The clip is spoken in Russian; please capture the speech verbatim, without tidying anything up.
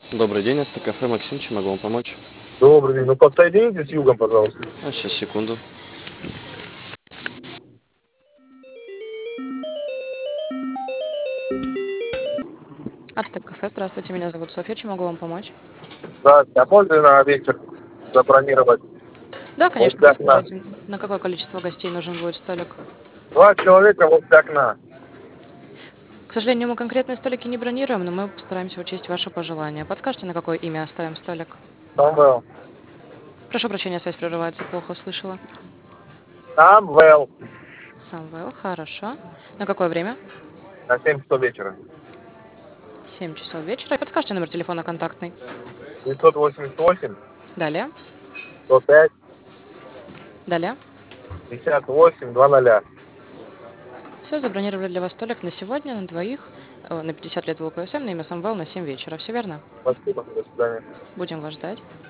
Добрый день, это кафе Максим, чем могу вам помочь? Добрый день. Ну подсоедините с югом, пожалуйста. А, сейчас, секунду. Артек кафе, здравствуйте, меня зовут Софья, чем могу вам помочь? Да, а можно на вечер забронировать? Да, конечно, Возле окна. подскажите, на какое количество гостей нужен будет столик? Два человека возле окна. К сожалению, мы конкретные столики не бронируем, но мы постараемся учесть ваши пожелания. Подскажите, на какое имя оставим столик? Самвел. Прошу прощения, связь прерывается, плохо услышала. Самвел. Самвел, хорошо. На какое время? На семь часов вечера. семь часов вечера. Подскажите номер телефона контактный. девятьсот восемьдесят восемь, Далее. сто пять, Далее. пятьдесят восемь, два ноля. Все, забронировали для вас столик на сегодня, на двоих, э, на пятьдесят лет в ЛКСМ, на имя Самвел на семь вечера. Все верно? Спасибо, до свидания. Будем вас ждать.